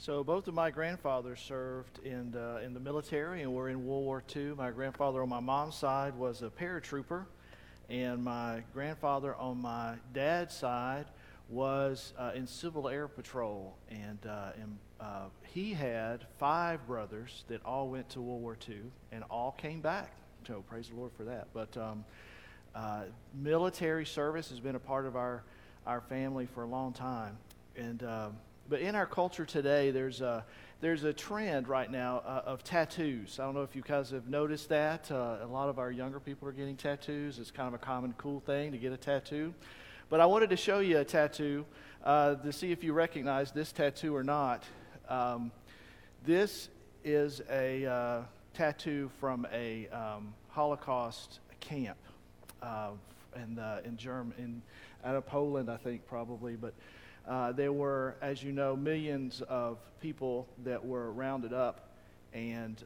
So both of my grandfathers served in the military and were in World War II. My grandfather on my mom's side was a paratrooper, and my grandfather on my dad's side was in Civil Air Patrol. And he had 5 brothers that all went to World War II and all came back. So praise the Lord for that. But military service has been a part of our family for a long time. And but in our culture today, there's a trend right now of tattoos. I don't know if you guys have noticed that. A lot of our younger people are getting tattoos. It's kind of a common, cool thing to get a tattoo. But I wanted to show you a tattoo to see if you recognize this tattoo or not. This is a tattoo from a Holocaust camp in Germany, out of Poland, I think, probably. But there were, as you know, millions of people that were rounded up and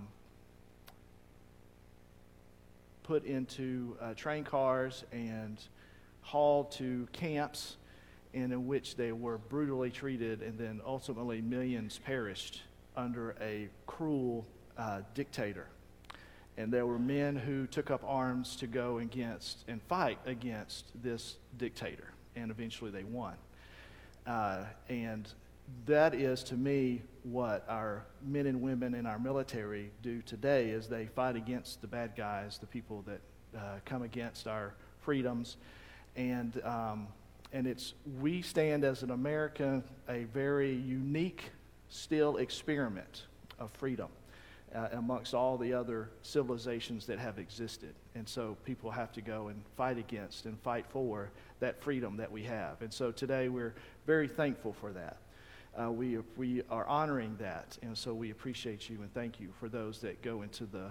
put into train cars and hauled to camps, and in which they were brutally treated, and then ultimately millions perished under a cruel dictator. And there were men who took up arms to go against and fight against this dictator, and eventually they won. And that is, to me, what our men and women in our military do today, is they fight against the bad guys, the people that come against our freedoms. And we stand as an American a very unique still experiment of freedom amongst all the other civilizations that have existed. And so people have to go and fight against and fight for that freedom that we have. And so today we're very thankful for that. We are honoring that, and so we appreciate you and thank you for those that go into the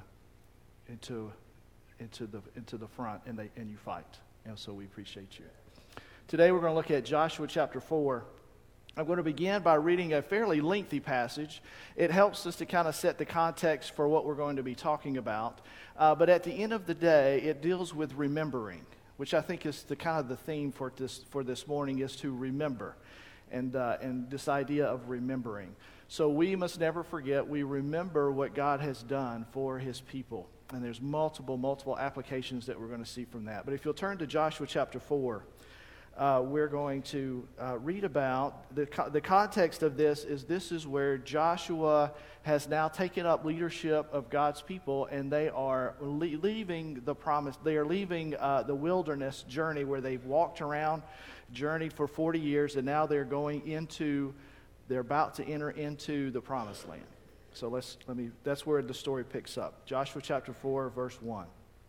front and you fight. And so we appreciate you. Today we're going to look at Joshua chapter 4. I'm going to begin by reading a fairly lengthy passage. It helps us to kind of set the context for what we're going to be talking about. But at the end of the day, it deals with remembering, which I think is the kind of the theme for this morning, is to remember, and this idea of remembering. So we must never forget. We remember what God has done for His people, and there's multiple applications that we're going to see from that. But if you'll turn to Joshua chapter 4. We're going to read about the context of this is where Joshua has now taken up leadership of God's people, and they are leaving the promise. They are leaving the wilderness journey where they've walked around, journeyed for 40 years, and now they're about to enter into the promised land. So that's where the story picks up. Joshua chapter 4, verse 1.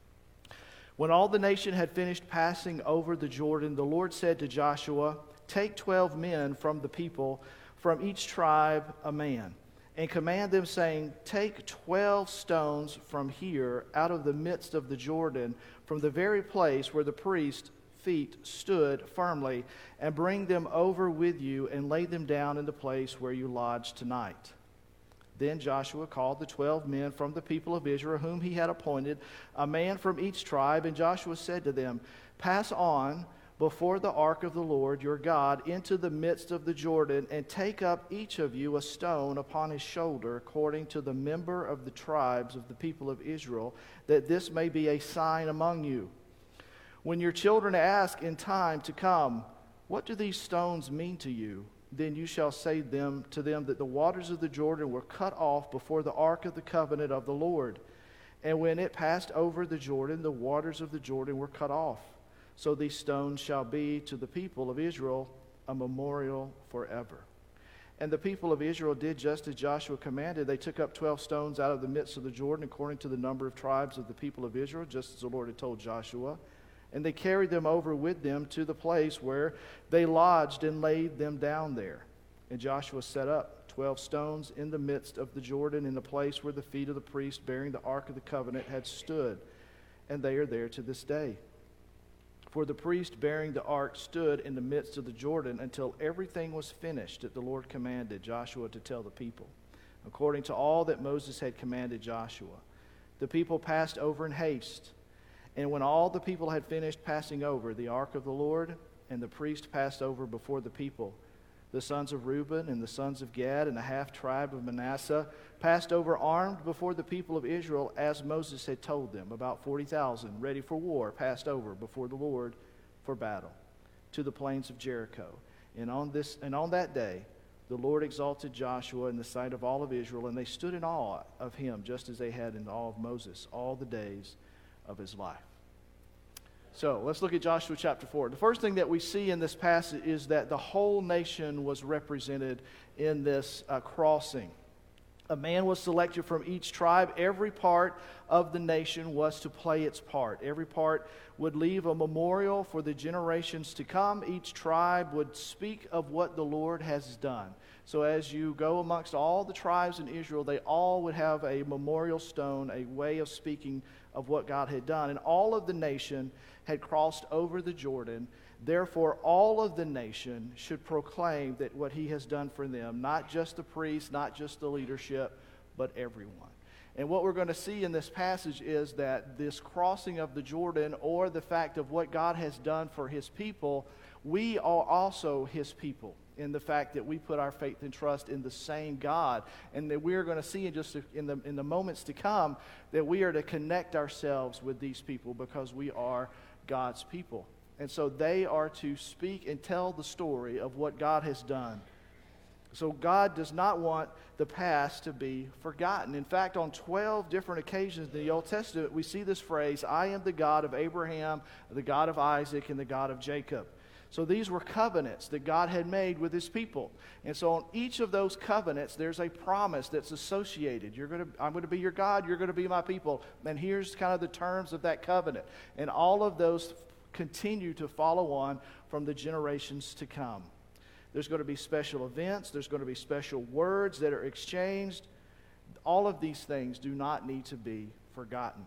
When all the nation had finished passing over the Jordan, the Lord said to Joshua, "Take 12 men from the people, from each tribe a man, and command them, saying, 'Take 12 stones from here, out of the midst of the Jordan, from the very place where the priest's feet stood firmly, and bring them over with you, and lay them down in the place where you lodge tonight.' Then Joshua called the 12 men from the people of Israel, whom he had appointed, a man from each tribe. And Joshua said to them, 'Pass on before the ark of the Lord your God into the midst of the Jordan, and take up each of you a stone upon his shoulder, according to the member of the tribes of the people of Israel, that this may be a sign among you. When your children ask in time to come, "What do these stones mean to you?" then you shall say to them that the waters of the Jordan were cut off before the ark of the covenant of the Lord. And when it passed over the Jordan, the waters of the Jordan were cut off. So these stones shall be to the people of Israel a memorial forever." And the people of Israel did just as Joshua commanded. They took up 12 stones out of the midst of the Jordan, according to the number of tribes of the people of Israel, just as the Lord had told Joshua. And they carried them over with them to the place where they lodged and laid them down there. And Joshua set up 12 stones in the midst of the Jordan, in the place where the feet of the priest bearing the ark of the covenant had stood. And they are there to this day. For the priest bearing the ark stood in the midst of the Jordan until everything was finished that the Lord commanded Joshua to tell the people, according to all that Moses had commanded Joshua. The people passed over in haste. And when all the people had finished passing over, the ark of the Lord and the priest passed over before the people. The sons of Reuben and the sons of Gad and the half-tribe of Manasseh passed over armed before the people of Israel, as Moses had told them. About 40,000, ready for war, passed over before the Lord for battle to the plains of Jericho. And on that day, the Lord exalted Joshua in the sight of all of Israel, and they stood in awe of him, just as they had in awe of Moses all the days of his life. So let's look at Joshua chapter 4. The first thing that we see in this passage is that the whole nation was represented in this crossing. A man was selected from each tribe. Every part of the nation was to play its part. Every part would leave a memorial for the generations to come. Each tribe would speak of what the Lord has done. So as you go amongst all the tribes in Israel, they all would have a memorial stone, a way of speaking of what God had done. And all of the nation had crossed over the Jordan. Therefore, all of the nation should proclaim that what he has done for them, not just the priests, not just the leadership, but everyone. And what we're going to see in this passage is that this crossing of the Jordan, or the fact of what God has done for his people, we are also his people, in the fact that we put our faith and trust in the same God, and that we are going to see in the moments to come that we are to connect ourselves with these people because we are God's people. And so they are to speak and tell the story of what God has done. So God does not want the past to be forgotten. In fact, on 12 different occasions in the Old Testament, we see this phrase, I am the God of Abraham, the God of Isaac, and the God of Jacob. So these were covenants that God had made with his people. And so on each of those covenants, there's a promise that's associated. I'm going to be your God, you're going to be my people. And here's kind of the terms of that covenant. And all of those continue to follow on from the generations to come. There's going to be special events. There's going to be special words that are exchanged. All of these things do not need to be forgotten.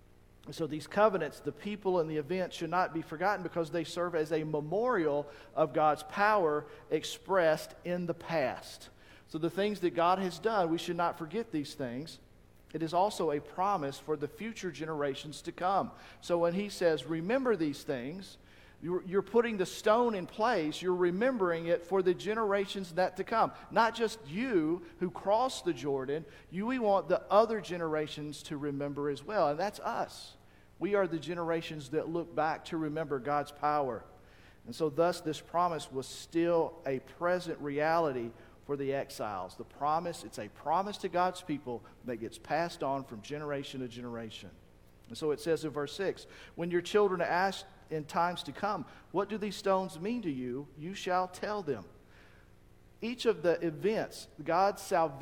So these covenants, the people and the events should not be forgotten because they serve as a memorial of God's power expressed in the past. So the things that God has done, we should not forget these things. It is also a promise for the future generations to come. So when he says, remember these things, you're putting the stone in place. You're remembering it for the generations that to come. Not just you who crossed the Jordan. We want the other generations to remember as well. And that's us. We are the generations that look back to remember God's power. And so thus this promise was still a present reality for the exiles. It's a promise to God's people that gets passed on from generation to generation. And so it says in verse 6, when your children ask in times to come, what do these stones mean to you? You shall tell them. Each of the events, God's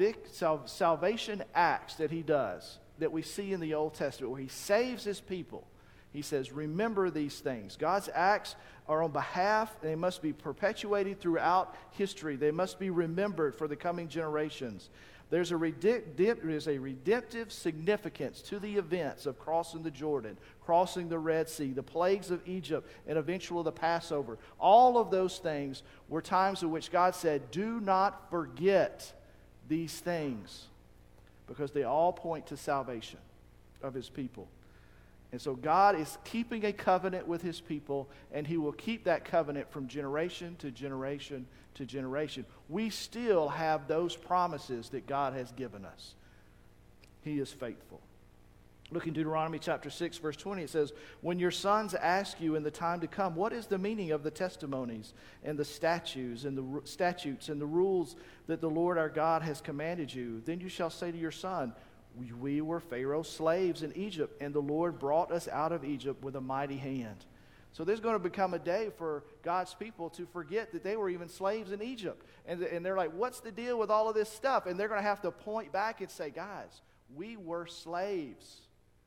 salvation acts that he does, that we see in the Old Testament, where he saves his people, he says, remember these things. God's acts are on behalf, and they must be perpetuated throughout history. They must be remembered for the coming generations. There's a redemptive significance to the events of crossing the Jordan, crossing the Red Sea, the plagues of Egypt, and eventually the Passover. All of those things were times in which God said, do not forget these things, because they all point to salvation of his people. And so God is keeping a covenant with his people, and he will keep that covenant from generation to generation to generation. We still have those promises that God has given us. He is faithful. Look in Deuteronomy chapter 6, verse 20, it says, when your sons ask you in the time to come, what is the meaning of the testimonies and the statutes and the rules that the Lord our God has commanded you? Then you shall say to your son, we were Pharaoh's slaves in Egypt, and the Lord brought us out of Egypt with a mighty hand. So there's going to become a day for God's people to forget that they were even slaves in Egypt. And they're like, what's the deal with all of this stuff? And they're going to have to point back and say, guys, we were slaves.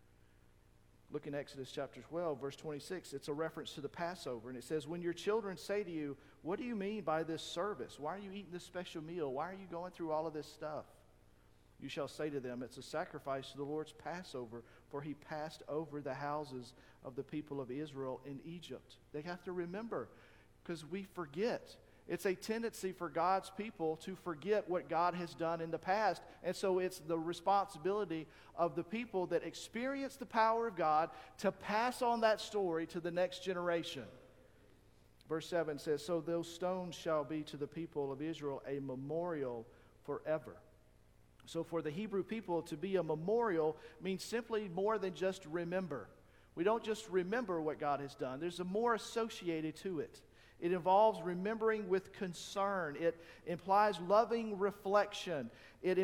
Look in Exodus chapter 12, verse 26. It's a reference to the Passover. And it says, when your children say to you, what do you mean by this service? Why are you eating this special meal? Why are you going through all of this stuff? You shall say to them, it's a sacrifice to the Lord's Passover, for he passed over the houses of the people of Israel in Egypt. They have to remember, because we forget. It's a tendency for God's people to forget what God has done in the past. And so it's the responsibility of the people that experience the power of God to pass on that story to the next generation. Verse 7 says, "So those stones shall be to the people of Israel a memorial forever." So for the Hebrew people, to be a memorial means simply more than just remember. We don't just remember what God has done. There's a more associated to it. It involves remembering with concern. It implies loving reflection. It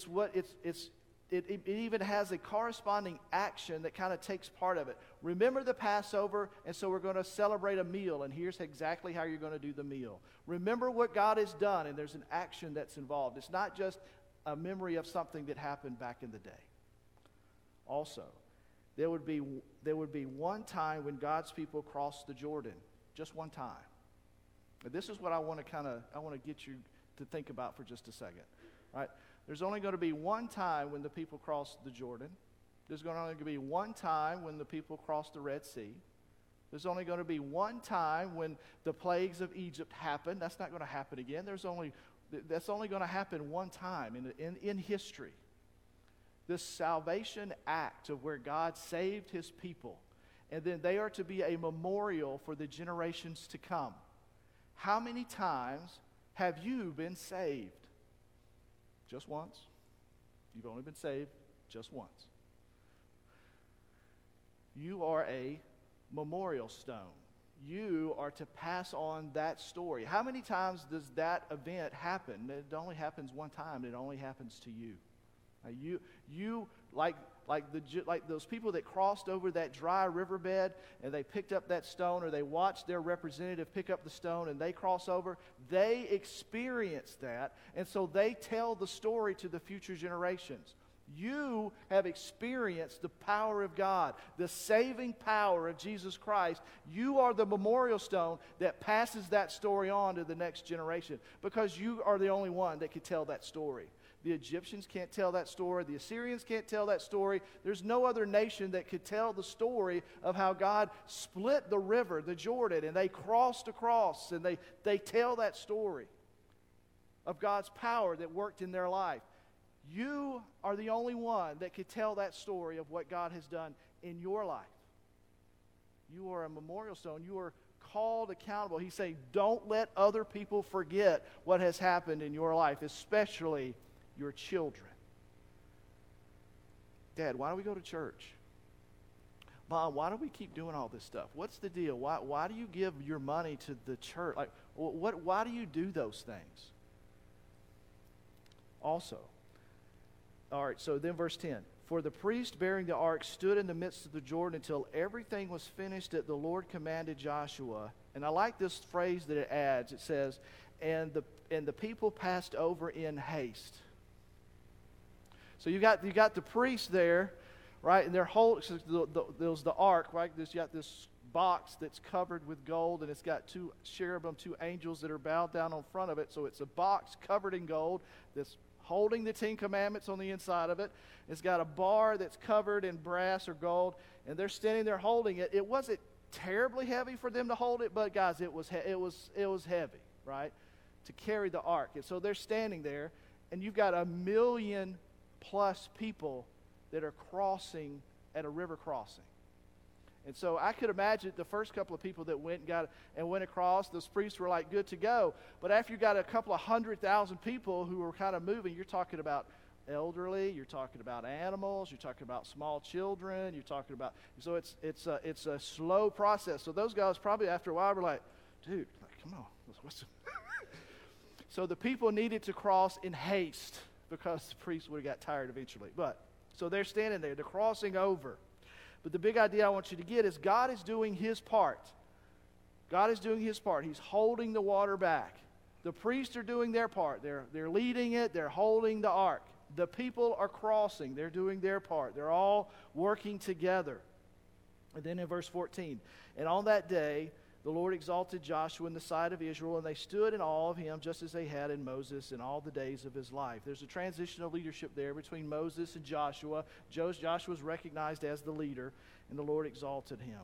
even has a corresponding action that kind of takes part of it. Remember the Passover, and so we're going to celebrate a meal, and here's exactly how you're going to do the meal. Remember what God has done, and there's an action that's involved. It's not just a memory of something that happened back in the day. Also, there would be one time when God's people crossed the Jordan. Just one time. And this is what I want to get you to think about for just a second. Right? There's only going to be one time when the people crossed the Jordan. There's going to only be one time when the people crossed the Red Sea. There's only going to be one time when the plagues of Egypt happened. That's not going to happen again. That's only going to happen one time in history. This salvation act of where God saved his people, and then they are to be a memorial for the generations to come. How many times have you been saved? Just once. You've only been saved just once. You are a memorial stone. You are to pass on that story. How many times does that event happen? It only happens one time. It only happens to you. You like those people that crossed over that dry riverbed and they picked up that stone, or they watched their representative pick up the stone and they cross over. They experienced that, and so they tell the story to the future generations. You have experienced the power of God, the saving power of Jesus Christ. You are the memorial stone that passes that story on to the next generation, because you are the only one that could tell that story. The Egyptians can't tell that story. The Assyrians can't tell that story. There's no other nation that could tell the story of how God split the river, the Jordan, and they crossed across, and they tell that story of God's power that worked in their life. You are the only one that could tell that story of what God has done in your life. You are a memorial stone. You are called accountable. He's saying, don't let other people forget what has happened in your life, especially your children. Dad, why do we go to church? Mom, why do we keep doing all this stuff? What's the deal? Why do you give your money to the church? Why do you do those things? Also, all right, so then verse 10. For the priest bearing the ark stood in the midst of the Jordan until everything was finished that the Lord commanded Joshua. And I like this phrase that it adds. It says, and the people passed over in haste. So you got the priest there, right? And they're holding, there's the ark, right? You got this box that's covered with gold, and it's got two cherubim, two angels that are bowed down on front of it. So it's a box covered in gold that's holding the 10 Commandments on the inside of it. It's got a bar that's covered in brass or gold, and they're standing there holding it. It wasn't terribly heavy for them to hold it, but guys, it was heavy, right? To carry the ark. And so they're standing there, and you've got 1 million plus people that are crossing at a river crossing. And so I could imagine the first couple of people that went across, those priests were like good to go. But after you got a couple of 100,000 people who were kind of moving, you're talking about elderly, you're talking about animals, you're talking about small children, you're talking about, so it's a slow process. So those guys probably after a while were like, dude, come on, So the people needed to cross in haste because the priests would have got tired eventually. But so they're standing there, they're crossing over. But the big idea I want you to get is God is doing his part. God is doing his part. He's holding the water back. The priests are doing their part. They're leading it. They're holding the ark. The people are crossing. They're doing their part. They're all working together. And then in verse 14, and on that day, the Lord exalted Joshua in the sight of Israel, and they stood in awe of him just as they had in Moses in all the days of his life. There's a transition of leadership there between Moses and Joshua. Joshua was recognized as the leader, and the Lord exalted him.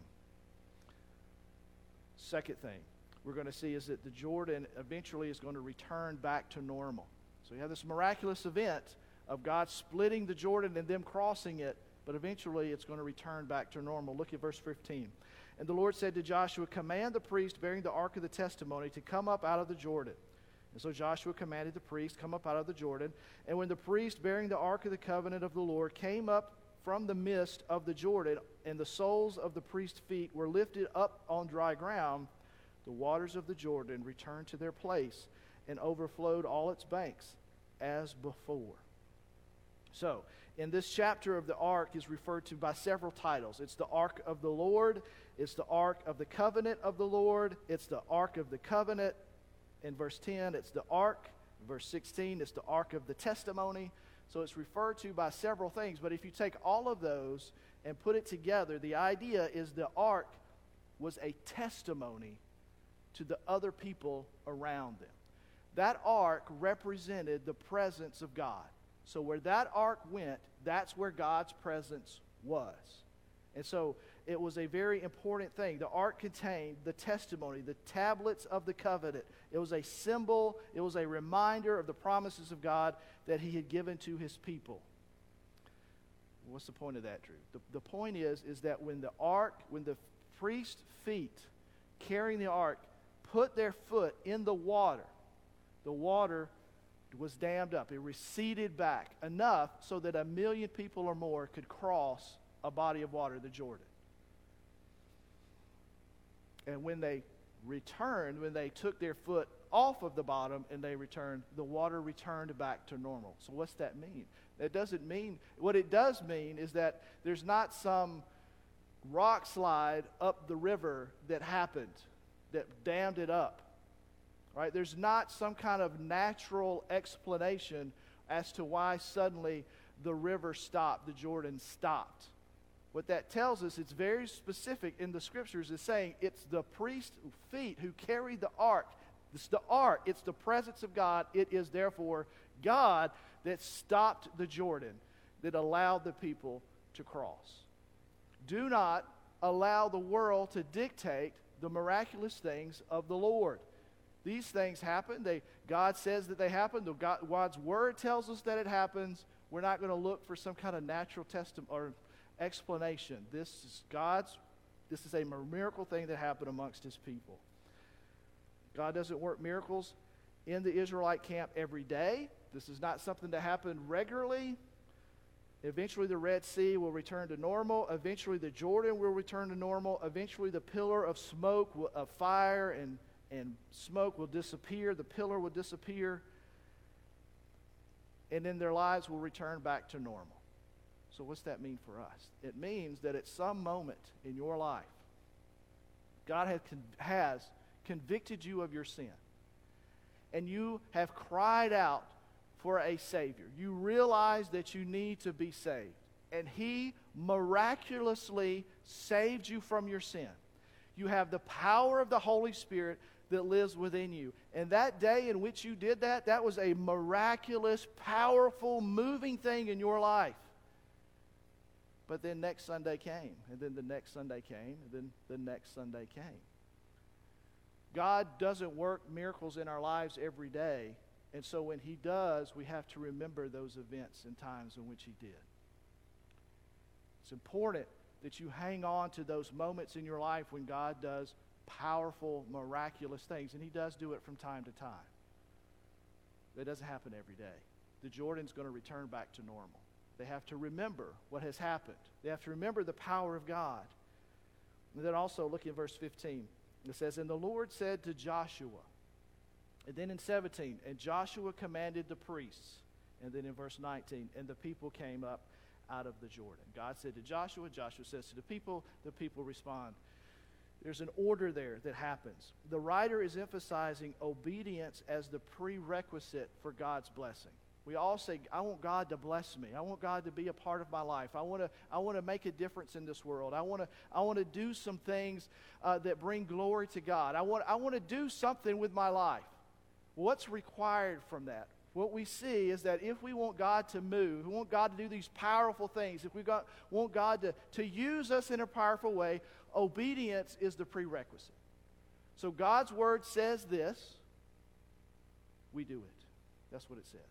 Second thing we're going to see is that the Jordan eventually is going to return back to normal. So you have this miraculous event of God splitting the Jordan and them crossing it, but eventually it's going to return back to normal. Look at verse 15. And the Lord said to Joshua, command the priest bearing the ark of the testimony to come up out of the Jordan. And so Joshua commanded the priest, come up out of the Jordan. And when the priest bearing the ark of the covenant of the Lord came up from the midst of the Jordan, and the soles of the priest's feet were lifted up on dry ground, the waters of the Jordan returned to their place and overflowed all its banks as before. So, in this chapter of the ark is referred to by several titles. It's the ark of the Lord. It's the ark of the covenant of the Lord. It's the ark of the covenant. In verse 10, it's the ark. In verse 16, it's the ark of the testimony. So it's referred to by several things. But if you take all of those and put it together, the idea is the ark was a testimony to the other people around them. That ark represented the presence of God. So where that ark went, that's where God's presence was. And so it was a very important thing. The ark contained the testimony, the tablets of the covenant. It was a symbol, it was a reminder of the promises of God that he had given to his people. What's the point of that, Drew? The point is that when the priest's feet carrying the ark put their foot in the water was dammed up. It receded back enough so that 1 million people or more could cross a body of water, the Jordan. And when they returned, when they took their foot off of the bottom and they returned, the water returned back to normal. So what's that mean? That doesn't mean, what it does mean is that there's not some rock slide up the river that happened, that dammed it up. Right? There's not some kind of natural explanation as to why suddenly the river stopped, the Jordan stopped. What that tells us, it's very specific in the scriptures, is saying it's the priest's feet who carried the ark. It's the ark. It's the presence of God. It is therefore God that stopped the Jordan, that allowed the people to cross. Do not allow the world to dictate the miraculous things of the Lord. These things happen. God says that they happen. God's word tells us that it happens. We're not going to look for some kind of natural testimony or explanation. This is a miracle thing that happened amongst his people. God doesn't work miracles in the Israelite camp every day. This is not something that happened regularly. Eventually the Red Sea will return to normal. Eventually the Jordan will return to normal. Eventually the pillar of smoke, of fire and smoke will disappear. The pillar will disappear. And then their lives will return back to normal. So what's that mean for us? It means that at some moment in your life, God has convicted you of your sin. And you have cried out for a Savior. You realize that you need to be saved. And He miraculously saved you from your sin. You have the power of the Holy Spirit that lives within you. And that day in which you did that, that was a miraculous, powerful, moving thing in your life. But then next Sunday came, and then the next Sunday came, and then the next Sunday came. God doesn't work miracles in our lives every day, and so when He does, we have to remember those events and times in which He did. It's important that you hang on to those moments in your life when God does powerful, miraculous things, and He does do it from time to time. That doesn't happen every day. The Jordan's going to return back to normal. They have to remember what has happened. They have to remember the power of God. And then also look at verse 15. It says, and the Lord said to Joshua. And then in 17, and Joshua commanded the priests. And then in verse 19, and the people came up out of the Jordan. God said to Joshua, Joshua says to the people respond. There's an order there that happens. The writer is emphasizing obedience as the prerequisite for God's blessing. We all say, I want God to bless me. I want God to be a part of my life. I want to make a difference in this world. I want to do some things that bring glory to God. I want to do something with my life. What's required from that? What we see is that if we want God to move, we want God to do these powerful things, if we want God to use us in a powerful way, obedience is the prerequisite. So God's word says this, we do it. That's what it says.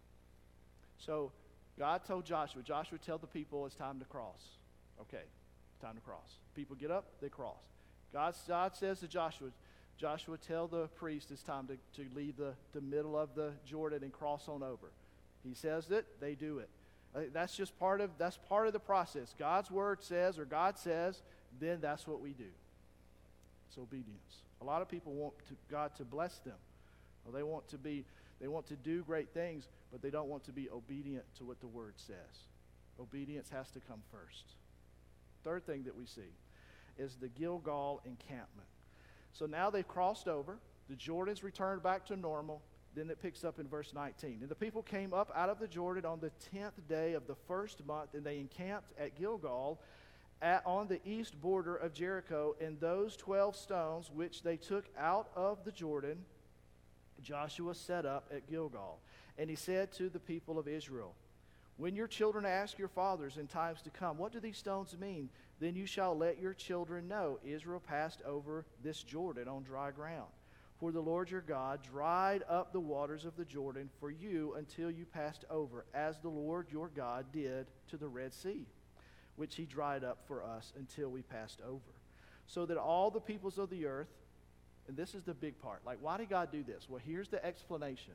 So God told Joshua, tell the people it's time to cross. Okay. time to cross. People get up, they cross. God says to Joshua, tell the priest it's time to leave the middle of the Jordan and cross on over. He says it, they do it. That's just part of the process. God's word says, or God says, then that's what we do. It's obedience. A lot of people want God to bless them. Or they want to do great things, but they don't want to be obedient to what the word says. Obedience has to come first. Third thing that we see is the Gilgal encampment. So now they've crossed over. The Jordan's returned back to normal. Then it picks up in verse 19. And the people came up out of the Jordan on the 10th day of the first month, and they encamped at Gilgal on the east border of Jericho. And those 12 stones which they took out of the Jordan, Joshua set up at Gilgal. And he said to the people of Israel, when your children ask your fathers in times to come, what do these stones mean? Then you shall let your children know Israel passed over this Jordan on dry ground. For the Lord your God dried up the waters of the Jordan for you until you passed over, as the Lord your God did to the Red Sea, which he dried up for us until we passed over. So that all the peoples of the earth, and this is the big part, like why did God do this? Well, here's the explanation.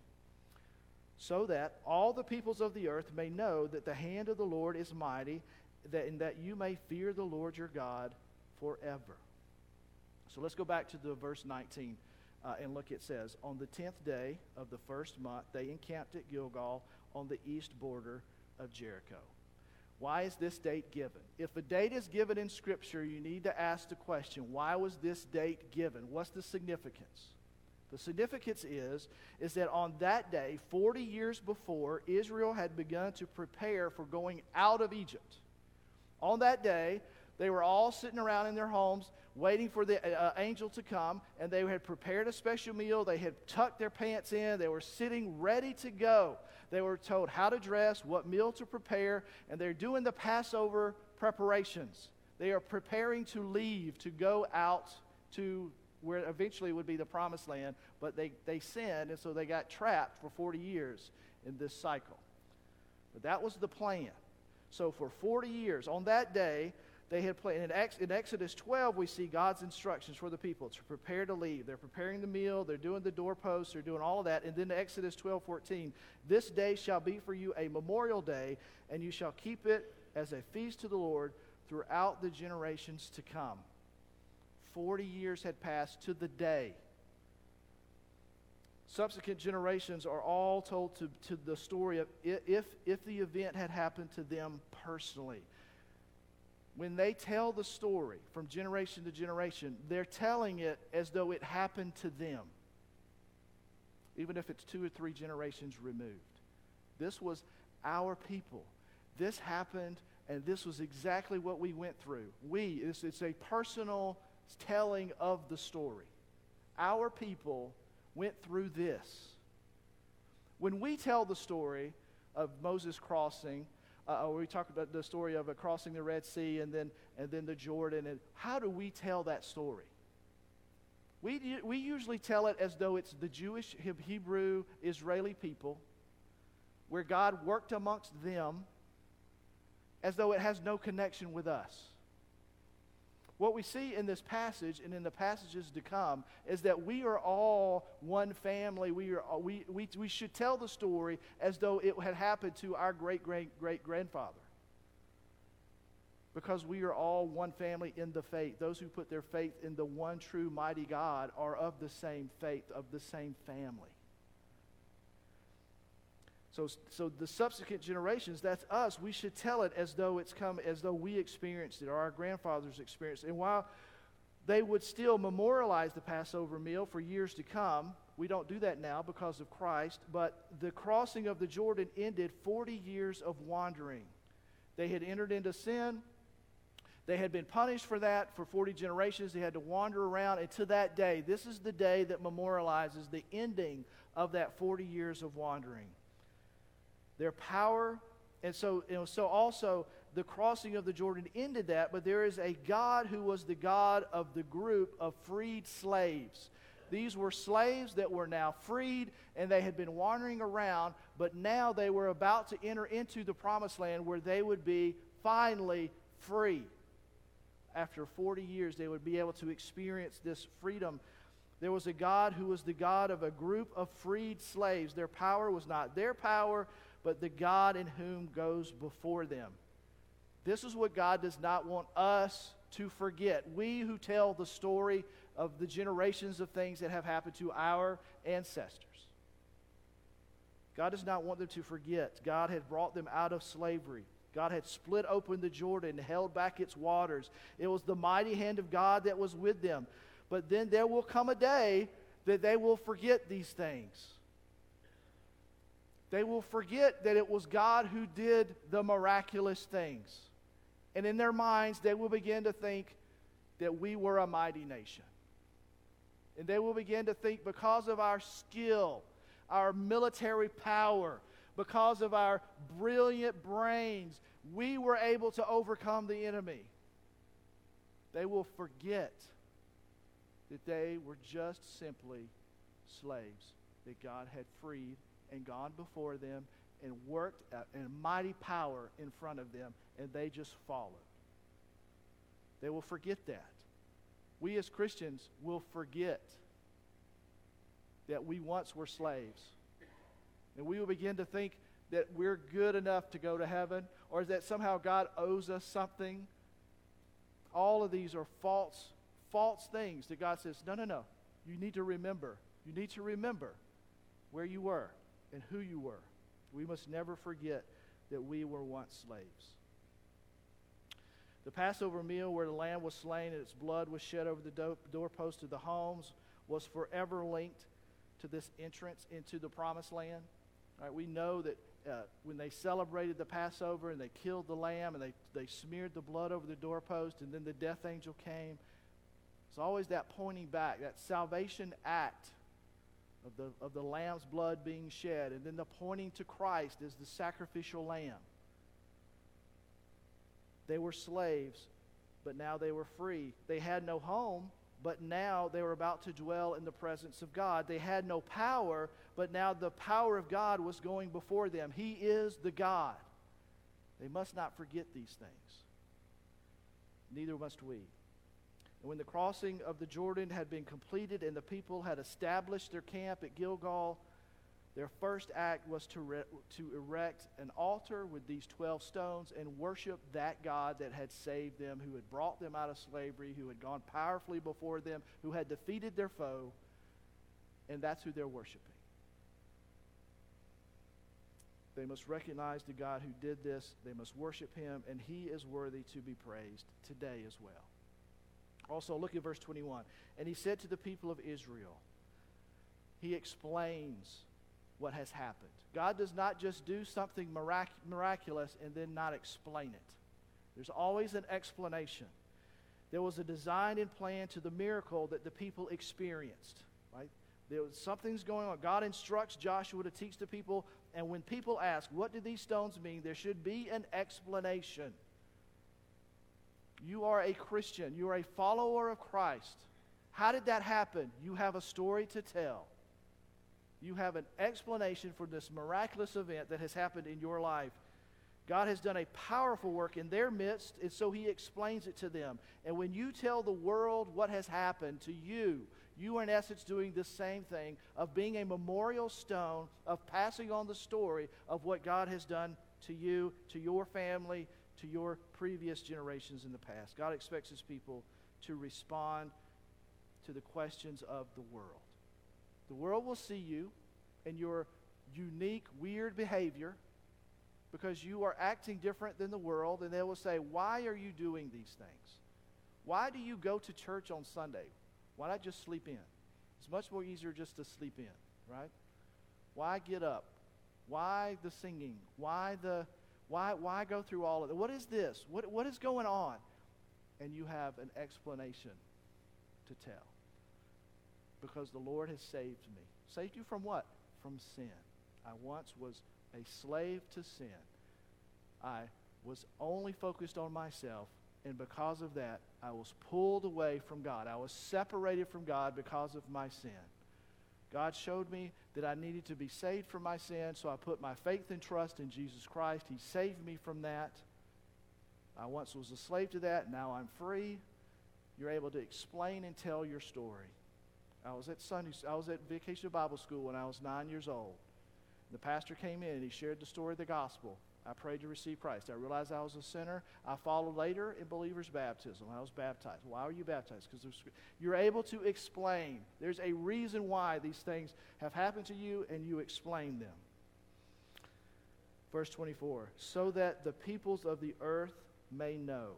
So that all the peoples of the earth may know that the hand of the Lord is mighty, and that you may fear the Lord your God forever. So let's go back to the verse 19 and look. It says, on the 10th day of the first month, they encamped at Gilgal on the east border of Jericho. Why is this date given? If a date is given in Scripture, you need to ask the question, why was this date given? What's the significance? The significance is that on that day, 40 years before, Israel had begun to prepare for going out of Egypt. On that day, they were all sitting around in their homes waiting for the angel to come, and they had prepared a special meal. They had tucked their pants in. They were sitting ready to go. They were told how to dress, what meal to prepare, and they're doing the Passover preparations. They are preparing to leave, to go out to where eventually would be the promised land, but they sinned, and so they got trapped for 40 years in this cycle. But that was the plan. So for 40 years, on that day, they had planned. In Exodus 12, we see God's instructions for the people to prepare to leave. They're preparing the meal, they're doing the doorposts, they're doing all of that. And then Exodus 12:14, this day shall be for you a memorial day, and you shall keep it as a feast to the Lord throughout the generations to come. 40 years had passed to the day. Subsequent generations are all told to the story of if the event had happened to them personally. When they tell the story from generation to generation, they're telling it as though it happened to them, even if it's 2 or 3 generations removed. This was our people. This happened, and this was exactly what we went through. It's a personal telling of the story. Our people went through this. When we tell the story of Moses crossing, we talk about the story of crossing the Red Sea and then the Jordan, and how do we tell that story? We usually tell it as though it's the Jewish, Hebrew, Israeli people, where God worked amongst them, as though it has no connection with us. What we see in this passage and in the passages to come is that we are all one family. We should tell the story as though it had happened to our great-great-great-grandfather. Because we are all one family in the faith. Those who put their faith in the one true mighty God are of the same faith, of the same family. So the subsequent generations, that's us. We should tell it as though it's come, as though we experienced it or our grandfathers experienced it. And while they would still memorialize the Passover meal for years to come, we don't do that now because of Christ, but the crossing of the Jordan ended 40 years of wandering. They had entered into sin. They had been punished for that for 40 generations. They had to wander around. And to that day, this is the day that memorializes the ending of that 40 years of wandering. Their power, and so also the crossing of the Jordan ended that, but there is a God who was the God of the group of freed slaves. These were slaves that were now freed, and they had been wandering around, but now they were about to enter into the promised land where they would be finally free. after 40 years, they would be able to experience this freedom. There was a God who was the God of a group of freed slaves. Their power was not their power, but the God in whom goes before them. This is what God does not want us to forget. We who tell the story of the generations of things that have happened to our ancestors. God does not want them to forget. God had brought them out of slavery. God had split open the Jordan and held back its waters. It was the mighty hand of God that was with them. But then there will come a day that they will forget these things. They will forget that it was God who did the miraculous things. And in their minds, they will begin to think that we were a mighty nation. And they will begin to think because of our skill, our military power, because of our brilliant brains, we were able to overcome the enemy. They will forget that they were just simply slaves that God had freed and gone before them and worked in mighty power in front of them, and they just followed. They will forget that. We as Christians will forget that we once were slaves. And we will begin to think that we're good enough to go to heaven, or that somehow God owes us something. All of these are false things that God says, no. You need to remember. You need to remember where you were and who you were. We must never forget that we were once slaves. The Passover meal where the lamb was slain and its blood was shed over the doorpost of the homes was forever linked to this entrance into the promised land. All right, we know that when they celebrated the Passover and they killed the lamb and they smeared the blood over the doorpost and then the death angel came, it's always that pointing back, that salvation act of the lamb's blood being shed, and then the pointing to Christ as the sacrificial lamb. They were slaves, but now they were free. They had no home, but now they were about to dwell in the presence of God. They had no power, but now the power of God was going before them. He is the God. They must not forget these things. Neither must we. And when the crossing of the Jordan had been completed and the people had established their camp at Gilgal, their first act was to erect an altar with these 12 stones and worship that God that had saved them, who had brought them out of slavery, who had gone powerfully before them, who had defeated their foe, and that's who they're worshiping. They must recognize the God who did this. They must worship him, and he is worthy to be praised today as well. Also, look at verse 21. And he said to the people of Israel, he explains what has happened. God does not just do something miraculous and then not explain it. There's always an explanation. There was a design and plan to the miracle that the people experienced, right? Something's going on. God instructs Joshua to teach the people, and when people ask, what do these stones mean? There should be an explanation. You are a Christian. You are a follower of Christ. How did that happen? You have a story to tell. You have an explanation for this miraculous event that has happened in your life. God has done a powerful work in their midst, and so he explains it to them. And when you tell the world what has happened to you, you are in essence doing the same thing of being a memorial stone, of passing on the story of what God has done to you, to your family, to your previous generations in the past. God expects his people to respond to the questions of the world. The world will see you and your unique, weird behavior because you are acting different than the world, and they will say, why are you doing these things? Why do you go to church on Sunday? Why not just sleep in? It's much more easier just to sleep in, right? Why get up? Why the singing? Why go through all of it? What is this? What is going on? And you have an explanation to tell. Because the Lord has saved me. Saved you from what? From sin. I once was a slave to sin. I was only focused on myself, and because of that, I was pulled away from God. I was separated from God because of my sin. God showed me that I needed to be saved from my sin, so I put my faith and trust in Jesus Christ. He saved me from that. I once was a slave to that. Now I'm free. You're able to explain and tell your story. I was at Vacation Bible School when I was 9 years old. The pastor came in and he shared the story of the gospel. I prayed to receive Christ. I realized I was a sinner. I followed later in believer's baptism. I was baptized. Why were you baptized? Because you're able to explain. There's a reason why these things have happened to you, and you explain them. Verse 24, so that the peoples of the earth may know.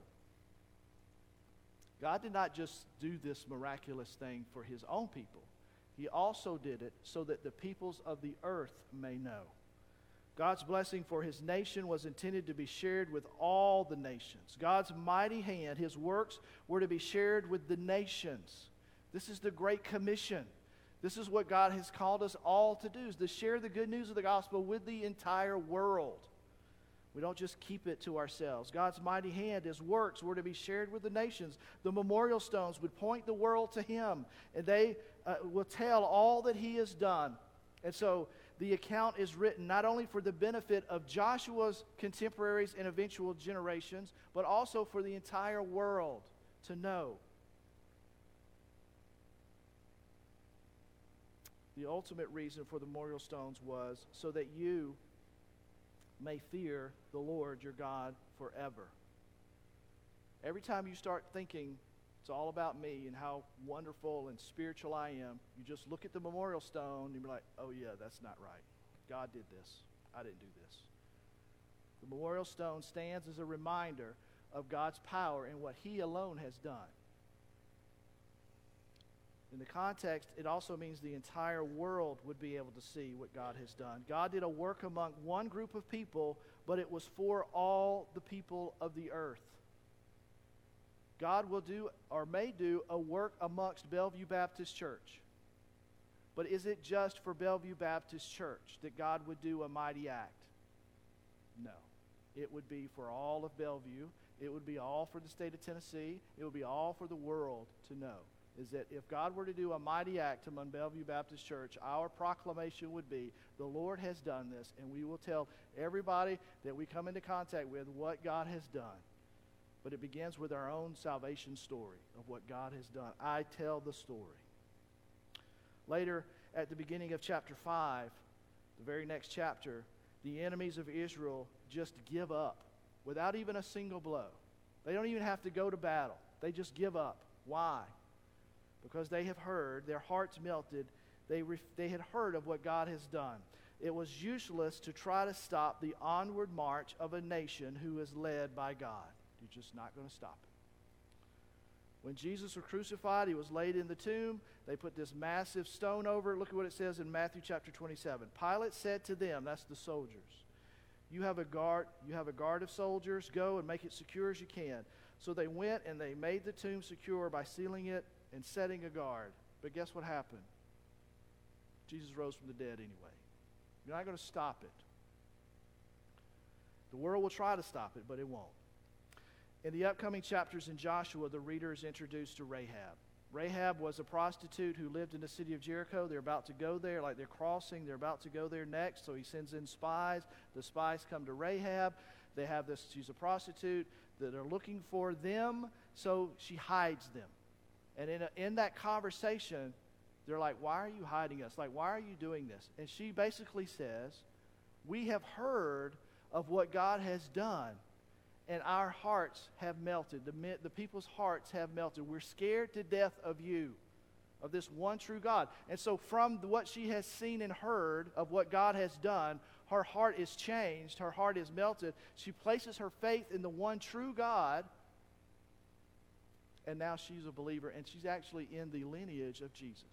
God did not just do this miraculous thing for his own people. He also did it so that the peoples of the earth may know. God's blessing for his nation was intended to be shared with all the nations. God's mighty hand, his works, were to be shared with the nations. This is the Great Commission. This is what God has called us all to do, is to share the good news of the gospel with the entire world. We don't just keep it to ourselves. God's mighty hand, his works, were to be shared with the nations. The memorial stones would point the world to him, and they will tell all that he has done. And so the account is written not only for the benefit of Joshua's contemporaries and eventual generations, but also for the entire world to know. The ultimate reason for the memorial stones was so that you may fear the Lord your God forever. Every time you start thinking it's all about me and how wonderful and spiritual I am, you just look at the memorial stone and you're like, oh yeah, that's not right. God did this. I didn't do this. The memorial stone stands as a reminder of God's power and what he alone has done. In the context, it also means the entire world would be able to see what God has done. God did a work among one group of people, but it was for all the people of the earth. God will do or may do a work amongst Bellevue Baptist Church. But is it just for Bellevue Baptist Church that God would do a mighty act? No. It would be for all of Bellevue. It would be all for the state of Tennessee. It would be all for the world to know. Is that if God were to do a mighty act among Bellevue Baptist Church, our proclamation would be, the Lord has done this, and we will tell everybody that we come into contact with what God has done. But it begins with our own salvation story of what God has done. I tell the story. Later, at the beginning of chapter 5, the very next chapter, the enemies of Israel just give up without even a single blow. They don't even have to go to battle. They just give up. Why? Because they have heard, their hearts melted, they had heard of what God has done. It was useless to try to stop the onward march of a nation who is led by God. You're just not going to stop it. When Jesus was crucified, he was laid in the tomb. They put this massive stone over it. Look at what it says in Matthew chapter 27. Pilate said to them, that's the soldiers, you have a guard of soldiers, go and make it secure as you can. So they went and they made the tomb secure by sealing it and setting a guard. But guess what happened? Jesus rose from the dead anyway. You're not going to stop it. The world will try to stop it, but it won't. In the upcoming chapters in Joshua, the reader is introduced to Rahab. Rahab was a prostitute who lived in the city of Jericho. They're about to go there, like they're crossing. They're about to go there next, so he sends in spies. The spies come to Rahab. They have this, she's a prostitute, that are looking for them, so she hides them. And in that conversation, they're like, why are you hiding us? Like, why are you doing this? And she basically says, we have heard of what God has done, and our hearts have melted. The people's hearts have melted. We're scared to death of you, of this one true God. And so from what she has seen and heard of what God has done, her heart is changed. Her heart is melted. She places her faith in the one true God, and now she's a believer, and she's actually in the lineage of Jesus.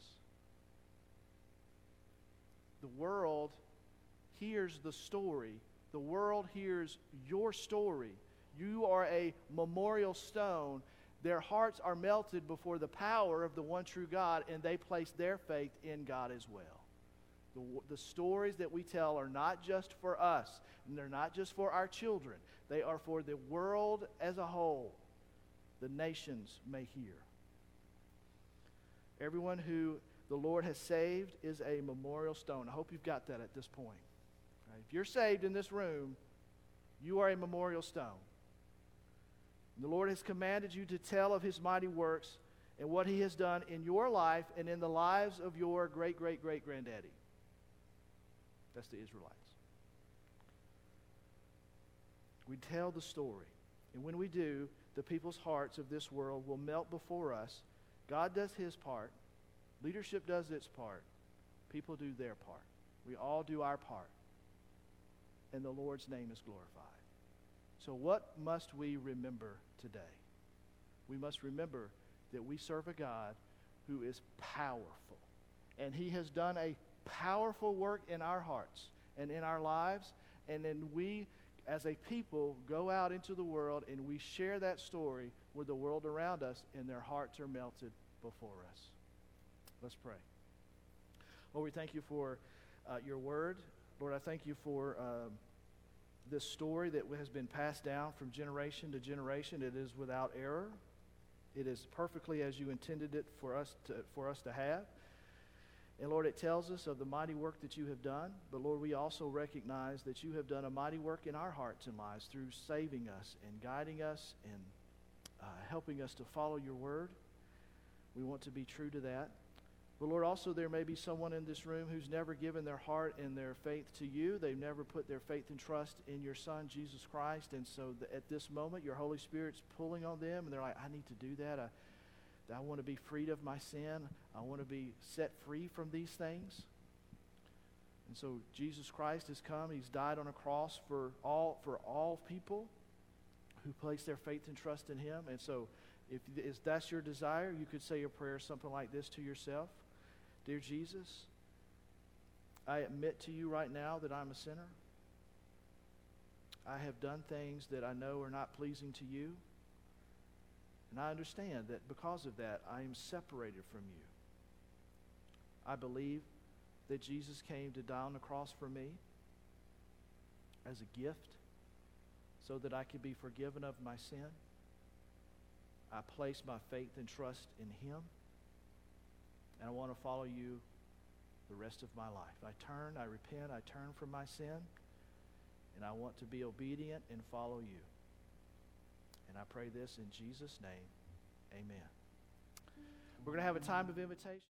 The world hears the story. The world hears your story. You are a memorial stone. Their hearts are melted before the power of the one true God, and they place their faith in God as well. The stories that we tell are not just for us, and they're not just for our children. They are for the world as a whole. The nations may hear. Everyone who the Lord has saved is a memorial stone. I hope you've got that at this point. Right? If you're saved in this room, you are a memorial stone. The Lord has commanded you to tell of his mighty works and what he has done in your life and in the lives of your great-great-great-granddaddy. That's the Israelites. We tell the story. And when we do, the people's hearts of this world will melt before us. God does his part. Leadership does its part. People do their part. We all do our part. And the Lord's name is glorified. So what must we remember today? We must remember that we serve a God who is powerful. And he has done a powerful work in our hearts and in our lives. And then we, as a people, go out into the world and we share that story with the world around us, and their hearts are melted before us. Let's pray. Lord, we thank you for your word. Lord, I thank you for this story that has been passed down from generation to generation. It is without error. It is perfectly as you intended it for us to have. And Lord, it tells us of the mighty work that you have done. But Lord, we also recognize that you have done a mighty work in our hearts and lives through saving us and guiding us and helping us to follow your word. We want to be true to that. But Lord, also there may be someone in this room who's never given their heart and their faith to you. They've never put their faith and trust in your Son, Jesus Christ. And so at this moment, your Holy Spirit's pulling on them, and they're like, I need to do that. I want to be freed of my sin. I want to be set free from these things. And so Jesus Christ has come. He's died on a cross for all people who place their faith and trust in him. And so if that's your desire, you could say a prayer something like this to yourself. Dear Jesus, I admit to you right now that I'm a sinner. I have done things that I know are not pleasing to you. And I understand that because of that, I am separated from you. I believe that Jesus came to die on the cross for me as a gift so that I could be forgiven of my sin. I place my faith and trust in him. And I want to follow you the rest of my life. I repent, I turn from my sin, and I want to be obedient and follow you. And I pray this in Jesus' name. Amen. We're going to have a time of invitation.